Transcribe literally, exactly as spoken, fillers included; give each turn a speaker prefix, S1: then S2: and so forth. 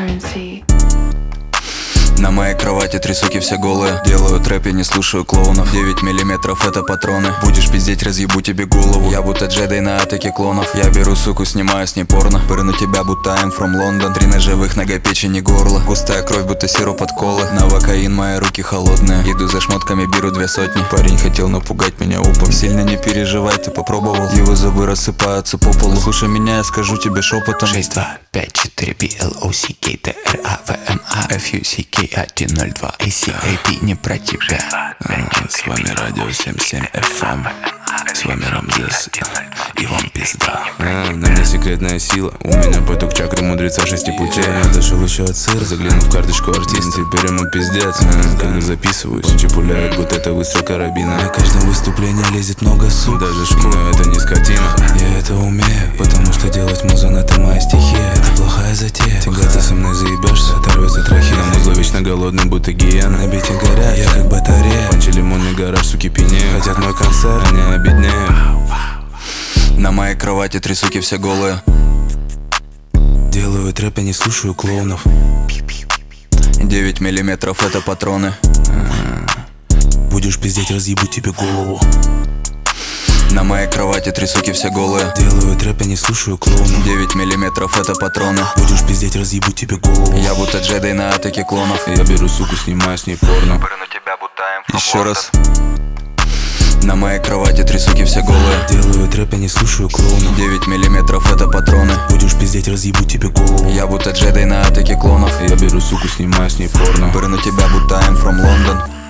S1: currency.
S2: На моей кровати три суки все голые. Делаю трэп, я не слушаю клоунов. Девять миллиметров это патроны. Будешь пиздеть, разъебу тебе голову. Я будто джедай на атаке клонов. Я беру суку, снимаю с ней порно. Пырну тебя, будто I'm from London. Три ножевых, нога, печень и горло. Густая кровь, будто сироп от колы. Новокаин, мои руки холодные. Иду за шмотками, беру две сотни. Парень хотел напугать меня упом. Сильно не переживай, ты попробовал. Его зубы рассыпаются по полу. Слушай меня, я скажу тебе шепотом.
S3: шесть два пять четыре би эл о си кей тэ эр а вэ эм а эф ю си кей один ноль два эй си эй пи не про тебя.
S4: С вами радио семьдесят семь эф эм. С вами Рамзес, и вам пизда. а, На мне секретная сила. У меня поток чакры мудреца шести путей. Я дошел еще от сыра, заглянул в карточку артиста. Теперь ему пиздец, а, когда записываюсь. Очи пуляют, будто это выстрел карабина. На каждом выступлении лезет много сук. Даже шкура, это не скотина. Я это умею, потому что делать музон это моя стихия. Это плохая затея. Тягаться со мной заебешься, оторвется трахея. На музло вечно голодный, будто гиена. На бите горят, я как батарея. Панчи, лимонный гараж, суки пьянеют. Хотят мой концерт, они обеднеют.
S2: На моей кровати три суки все голые.
S4: Делаю трэп, я не слушаю клоунов.
S2: Девять миллиметров это патроны.
S4: Будешь пиздеть, разъебу тебе голову.
S2: На моей кровати три суки все голые.
S4: Делаю трэп, я не слушаю клоунов.
S2: Девять миллиметров это патроны.
S4: Будешь пиздеть, разъебу тебе голову.
S2: Я будто джедай на атаке клонов.
S4: Я беру суку, снимаю с ней порно.
S2: Пырну тебя, будто I'm from Еще London. Раз. На моей кровати три суки все голые.
S4: Делаю трэп, я не слушаю клоунов.
S2: Девять миллиметров это патроны.
S4: Будешь пиздеть, разъебу тебе голову.
S2: Я будто джедай на атаке клонов.
S4: Я беру суку, снимаю с ней порно.
S2: Пырну тебя, будто I'm from London.